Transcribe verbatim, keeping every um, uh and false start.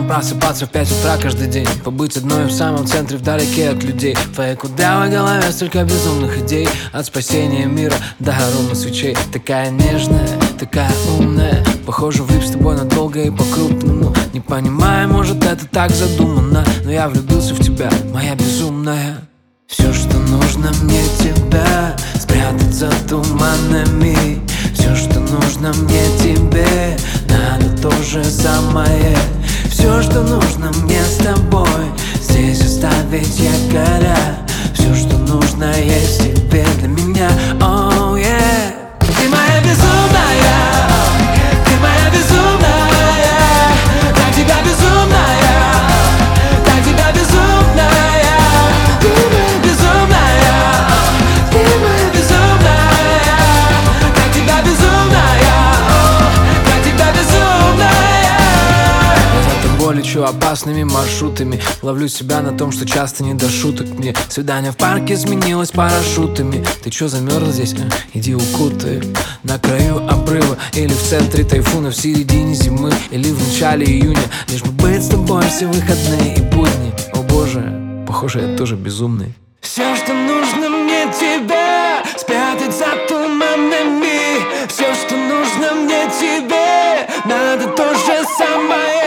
Просыпаться в пять утра каждый день, побыть одной в самом центре, вдалеке от людей. В твоей кудрявой голове столько безумных идей, от спасения мира до арома свечей. Такая нежная, такая умная, похоже, влип с тобой надолго и по-крупному. Не понимаю, может это так задумано, но я влюбился в тебя, моя безумная. Все, что нужно мне тебя, спрятать за туманами. Все, что нужно мне тебе, надо то же самое. Все, что нужно мне с тобой, здесь оставить якоря. Все, что нужно есть тебе для меня, oh yeah. Ты моя безумная, ты моя безумная, так тебя безумная, так тебя безумная. Ты моя безумная, ты моя безумная, так тебя безумная, так тебя безумная. Я за тобой лечу опасными маршрутами, ловлю себя на том, что часто не до шуток мне. Свидание в парке сменилось парашютами. Ты чё замерзла здесь? А? Иди укутай. На краю обрыва или в центре тайфуна, в середине зимы или в начале июня. Лишь бы быть с тобой все выходные и будни. О боже, похоже, я тоже безумный. Все, что нужно мне тебя, спрятать за туманами. Все, что нужно мне тебе, надо то же самое.